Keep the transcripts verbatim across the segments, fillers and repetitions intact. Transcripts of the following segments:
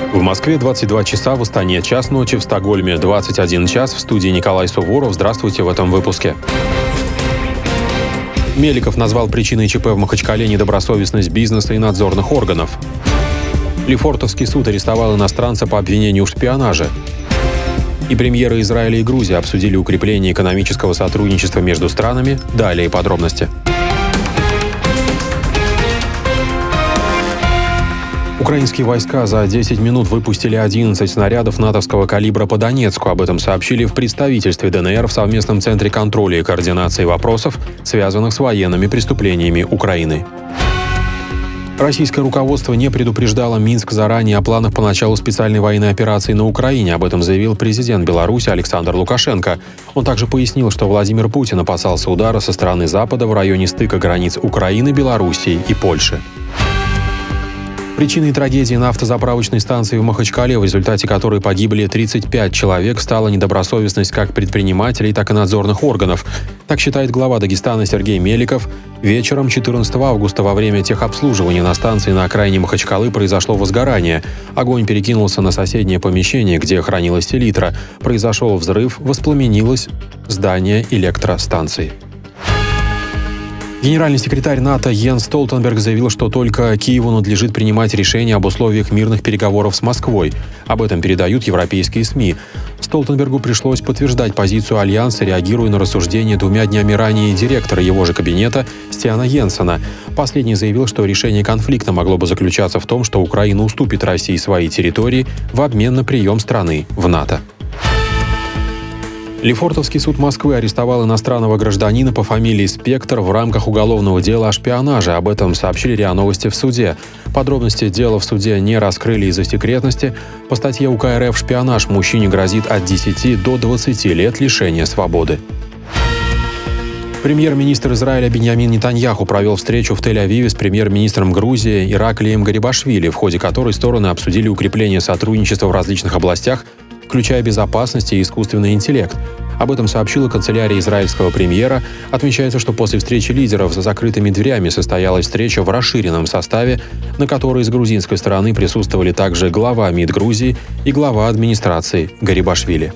В Москве двадцать два часа, в Астане час ночи, в Стокгольме двадцать один час. В студии Николай Суворов. Здравствуйте в этом выпуске. Меликов назвал причиной ЧП в Махачкале недобросовестность бизнеса и надзорных органов. Лефортовский суд арестовал иностранца по обвинению в шпионаже. И премьеры Израиля и Грузии обсудили укрепление экономического сотрудничества между странами. Далее подробности. Украинские войска за десять минут выпустили одиннадцать снарядов натовского калибра по Донецку. Об этом сообщили в представительстве ДНР в совместном центре контроля и координации вопросов, связанных с военными преступлениями Украины. Российское руководство не предупреждало Минск заранее о планах по началу специальной военной операции на Украине. Об этом заявил президент Беларуси Александр Лукашенко. Он также пояснил, что Владимир Путин опасался удара со стороны Запада в районе стыка границ Украины, Белоруссии и Польши. Причиной трагедии на автозаправочной станции в Махачкале, в результате которой погибли тридцать пять человек, стала недобросовестность как предпринимателей, так и надзорных органов. Так считает глава Дагестана Сергей Меликов. Вечером четырнадцатого августа во время техобслуживания на станции на окраине Махачкалы произошло возгорание. Огонь перекинулся на соседнее помещение, где хранилась селитра. Произошел взрыв, воспламенилось здание электростанции. Генеральный секретарь НАТО Йенс Столтенберг заявил, что только Киеву надлежит принимать решения об условиях мирных переговоров с Москвой. Об этом передают европейские СМИ. Столтенбергу пришлось подтверждать позицию Альянса, реагируя на рассуждения двумя днями ранее директора его же кабинета Стиана Йенсена. Последний заявил, что решение конфликта могло бы заключаться в том, что Украина уступит России свои территории в обмен на прием страны в НАТО. Лефортовский суд Москвы арестовал иностранного гражданина по фамилии Спектр в рамках уголовного дела о шпионаже. Об этом сообщили РИА Новости в суде. Подробности дела в суде не раскрыли из-за секретности. По статье УК РФ «Шпионаж» мужчине грозит от десяти до двадцати лет лишения свободы. Премьер-министр Израиля Биньямин Нетаньяху провел встречу в Тель-Авиве с премьер-министром Грузии Ираклием Гарибашвили, в ходе которой стороны обсудили укрепление сотрудничества в различных областях, включая безопасность и искусственный интеллект. Об этом сообщила канцелярия израильского премьера. Отмечается, что после встречи лидеров за закрытыми дверями состоялась встреча в расширенном составе, на которой с грузинской стороны присутствовали также глава МИД Грузии и глава администрации Гарибашвили.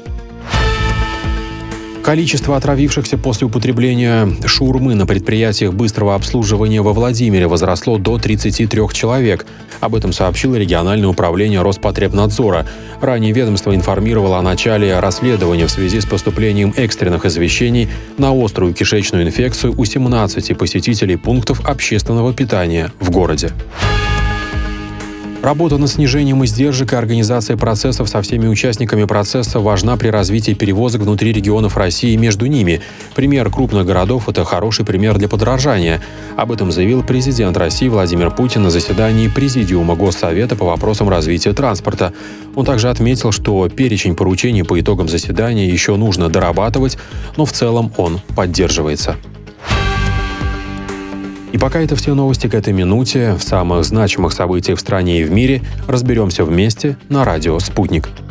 Количество отравившихся после употребления шаурмы на предприятиях быстрого обслуживания во Владимире возросло до тридцати трёх человек. Об этом сообщило региональное управление Роспотребнадзора. Ранее ведомство информировало о начале расследования в связи с поступлением экстренных извещений на острую кишечную инфекцию у семнадцати посетителей пунктов общественного питания в городе. Работа над снижением издержек и организация процессов со всеми участниками процесса важна при развитии перевозок внутри регионов России и между ними. Пример крупных городов – это хороший пример для подражания. Об этом заявил президент России Владимир Путин на заседании Президиума Госсовета по вопросам развития транспорта. Он также отметил, что перечень поручений по итогам заседания еще нужно дорабатывать, но в целом он поддерживается. И пока это все новости к этой минуте. В самых значимых событиях в стране и в мире разберемся вместе на радио «Спутник».